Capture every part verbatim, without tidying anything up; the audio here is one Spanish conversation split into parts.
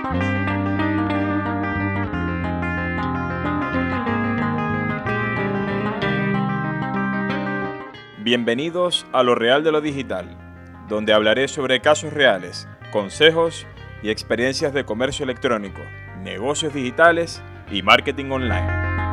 Bienvenidos a Lo Real de lo Digital, donde hablaré sobre casos reales, consejos y experiencias de comercio electrónico, negocios digitales y marketing online.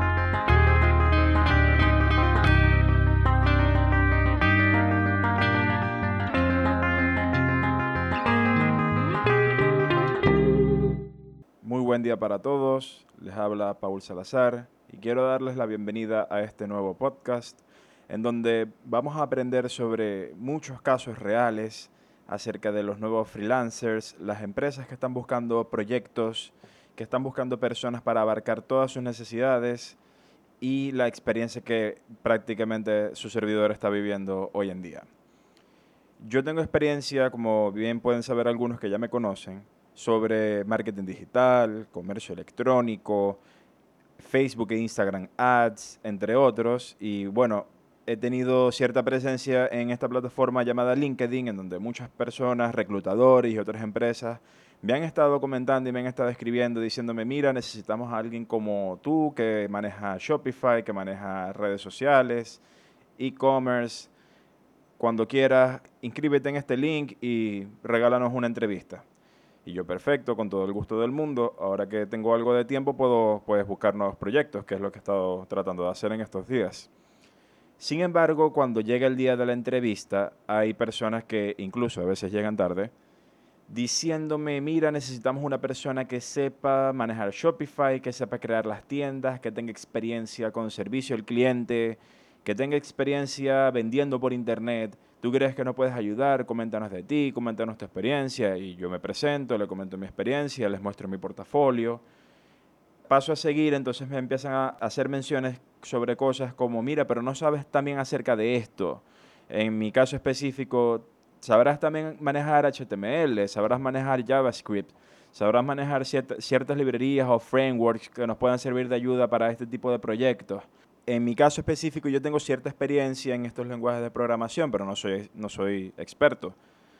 Muy buen día para todos, les habla Paul Salazar y quiero darles la bienvenida a este nuevo podcast en donde vamos a aprender sobre muchos casos reales acerca de los nuevos freelancers, las empresas que están buscando proyectos, que están buscando personas para abarcar todas sus necesidades y la experiencia que prácticamente su servidor está viviendo hoy en día. Yo tengo experiencia, como bien pueden saber algunos que ya me conocen, sobre marketing digital, comercio electrónico, Facebook e Instagram Ads, entre otros, y bueno, he tenido cierta presencia en esta plataforma llamada LinkedIn, en donde muchas personas, reclutadores y otras empresas me han estado comentando y me han estado escribiendo diciéndome, mira, necesitamos a alguien como tú que maneja Shopify, que maneja redes sociales, e-commerce. Cuando quieras, inscríbete en este link y regálanos una entrevista. Y yo, perfecto, con todo el gusto del mundo. Ahora que tengo algo de tiempo, puedo pues, buscar nuevos proyectos, que es lo que he estado tratando de hacer en estos días. Sin embargo, cuando llega el día de la entrevista, hay personas que incluso a veces llegan tarde, diciéndome, mira, necesitamos una persona que sepa manejar Shopify, que sepa crear las tiendas, que tenga experiencia con servicio al cliente, que tenga experiencia vendiendo por internet. ¿Tú crees que nos puedes ayudar? Coméntanos de ti, coméntanos tu experiencia. Y yo me presento, le comento mi experiencia, les muestro mi portafolio. Paso a seguir, entonces me empiezan a hacer menciones sobre cosas como, mira, pero no sabes también acerca de esto. En mi caso específico, sabrás también manejar H T M L, sabrás manejar JavaScript, sabrás manejar cierta, ciertas librerías o frameworks que nos puedan servir de ayuda para este tipo de proyectos. En mi caso específico, yo tengo cierta experiencia en estos lenguajes de programación, pero no soy, no soy experto.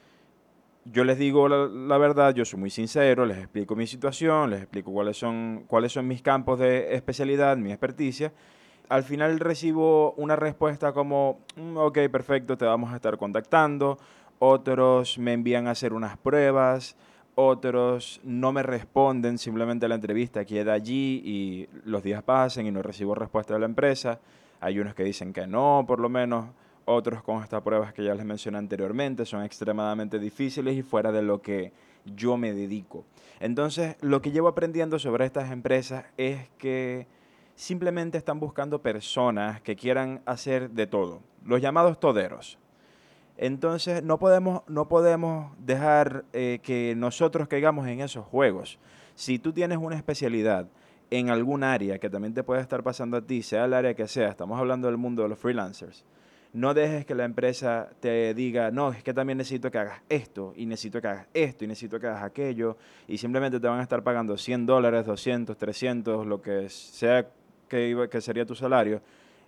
Yo les digo la, la verdad, yo soy muy sincero, les explico mi situación, les explico cuáles son, cuáles son mis campos de especialidad, mi experticia. Al final recibo una respuesta como, mm, ok, perfecto, te vamos a estar contactando. Otros me envían a hacer unas pruebas, otros no me responden, simplemente la entrevista queda allí y los días pasan y no recibo respuesta de la empresa. Hay unos que dicen que no, por lo menos. Otros con estas pruebas que ya les mencioné anteriormente son extremadamente difíciles y fuera de lo que yo me dedico. Entonces, lo que llevo aprendiendo sobre estas empresas es que simplemente están buscando personas que quieran hacer de todo, los llamados toderos. Entonces, no podemos, no podemos dejar eh, que nosotros caigamos en esos juegos. Si tú tienes una especialidad en algún área que también te puede estar pasando a ti, sea el área que sea, estamos hablando del mundo de los freelancers, no dejes que la empresa te diga, no, es que también necesito que hagas esto, y necesito que hagas esto, y necesito que hagas aquello, y simplemente te van a estar pagando cien dólares, doscientos, trescientos, lo que sea que, iba, que sería tu salario,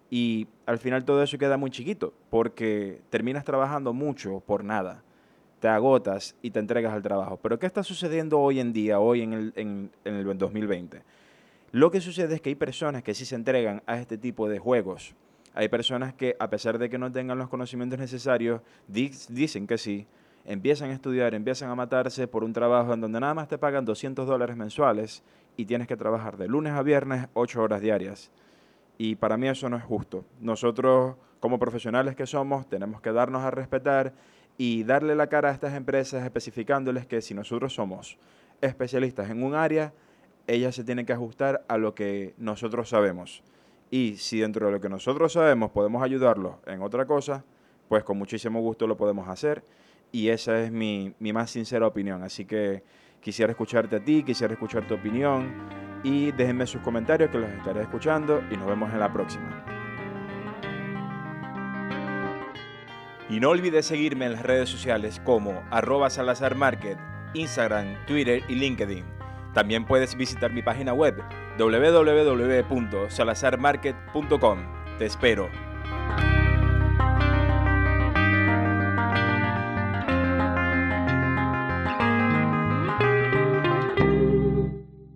y al final todo eso queda muy chiquito, porque terminas trabajando mucho por nada, te agotas y te entregas al trabajo. Pero ¿qué está sucediendo hoy en día, hoy en el, en, en el dos mil veinte? Lo que sucede es que hay personas que sí se entregan a este tipo de juegos. Hay personas que, a pesar de que no tengan los conocimientos necesarios, dicen que sí, empiezan a estudiar, empiezan a matarse por un trabajo en donde nada más te pagan doscientos dólares mensuales y tienes que trabajar de lunes a viernes ocho horas diarias. Y para mí eso no es justo. Nosotros, como profesionales que somos, tenemos que darnos a respetar y darle la cara a estas empresas especificándoles que si nosotros somos especialistas en un área, ellas se tienen que ajustar a lo que nosotros sabemos. Y si dentro de lo que nosotros sabemos podemos ayudarlos en otra cosa, pues con muchísimo gusto lo podemos hacer. Y esa es mi, mi más sincera opinión. Así que quisiera escucharte a ti, quisiera escuchar tu opinión. Y déjenme sus comentarios que los estaré escuchando y nos vemos en la próxima. Y no olvides seguirme en las redes sociales como arroba Salazar Market, Instagram, Twitter y LinkedIn. También puedes visitar mi página web doble u doble u doble u punto salazar market punto com. Te espero.